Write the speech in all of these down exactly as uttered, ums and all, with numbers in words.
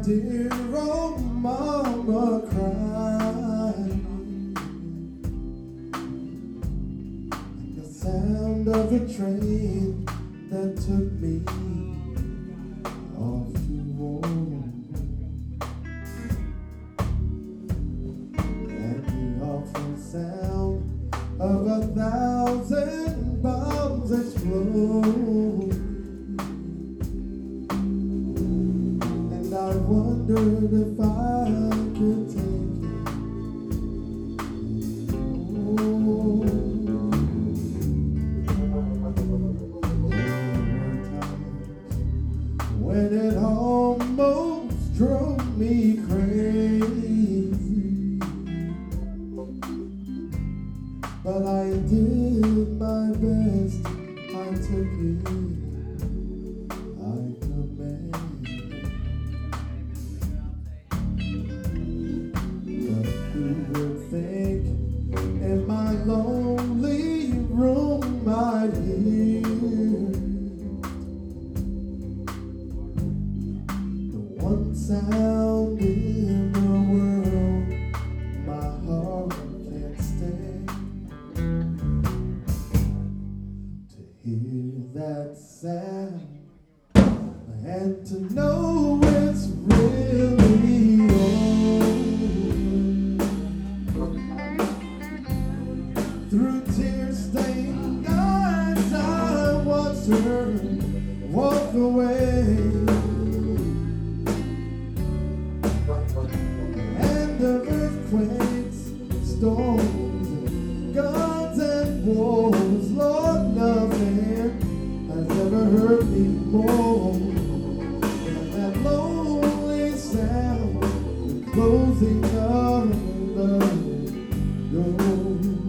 dear old mama crying, and the sound of a train that took me off to war, and the awful sound of a thousand bombs explode. I wondered if I could take it. Oh, when it almost drove me crazy, but I did my best. I took it. I command. In my lonely room I'd hear the one sound in the world my heart can't stand. To hear that sound and to know it's really on. Through tear-stained eyes I watched her walk away, and the earthquakes, storms, and guns and wars, Lord, nothing has ever hurt me more than that lonely sound, the closing of the door.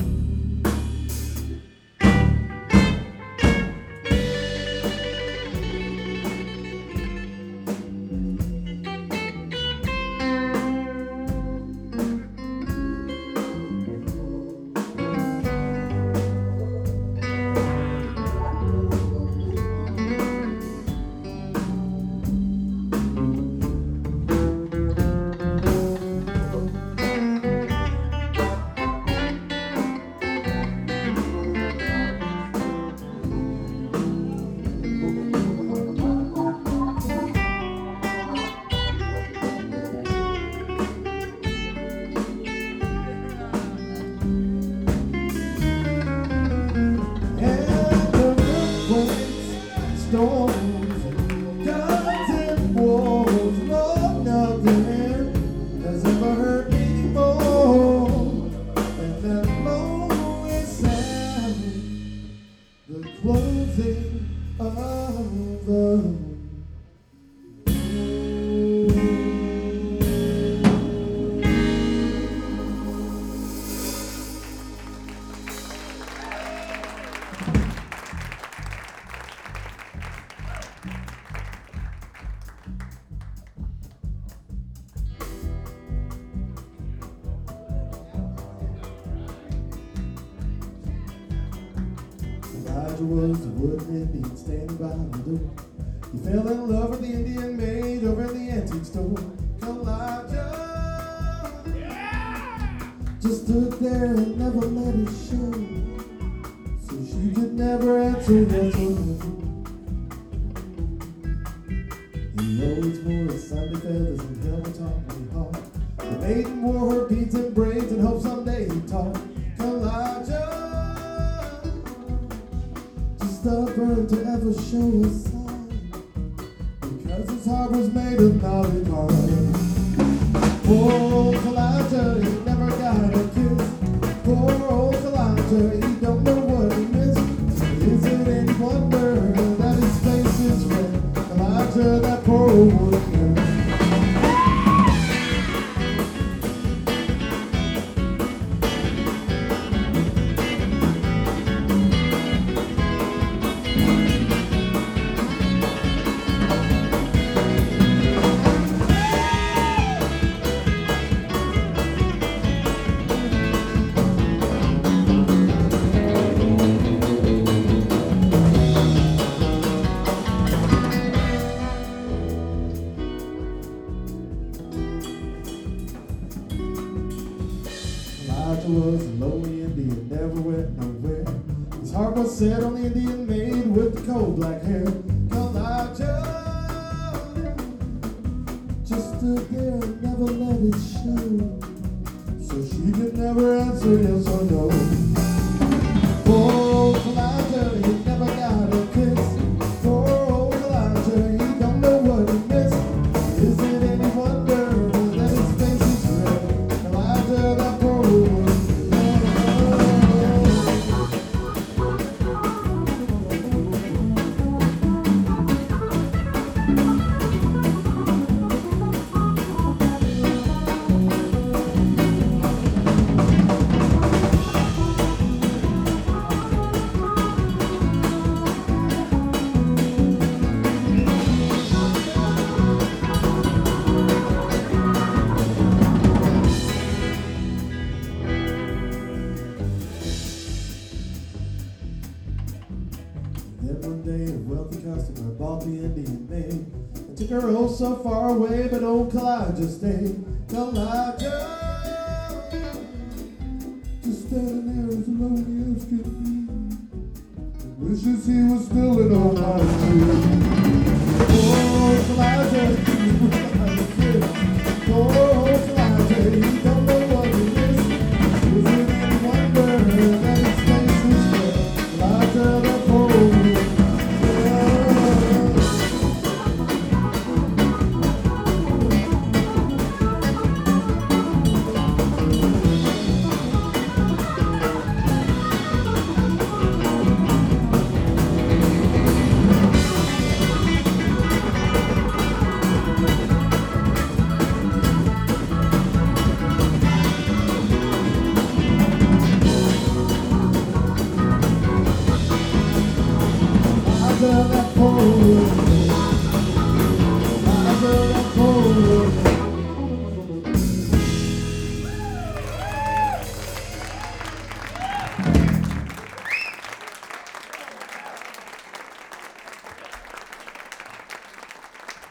Storms and guns and wars, Lord, nothing has ever hurt me more than that lonely sound, the closing of the Elijah was a wooden Indian standing by the door. He fell in love with the Indian maid over at the antique store. Elijah yeah! just stood there and never let it show, so she could never answer yes or no. He always wore his Sunday feathers and helmet on his heart. The maiden wore her beads and braids and hoped someday he'd talk. Elijah, stubborn to ever show a sign, because his heart was made of knowledge iron. Poor old Elijah, he never got a kiss. Poor old Elijah, he don't know what he missed. Is it any wonder that his face is red? Elijah, that poor old man. set on the Indian maid with the coal black hair. Elijah just stood there and never let it show, so she could never answer yes or no. Poor old Elijah, he never got a kiss. Poor old Elijah, he don't know what he missed. Is it any wonder that his face is red? Elijah, that poor old Then one day a wealthy customer bought the Indian maid and took her oh so far away, but old Elijah stayed. Elijah just standing there as lonely as could be, and wishes he was still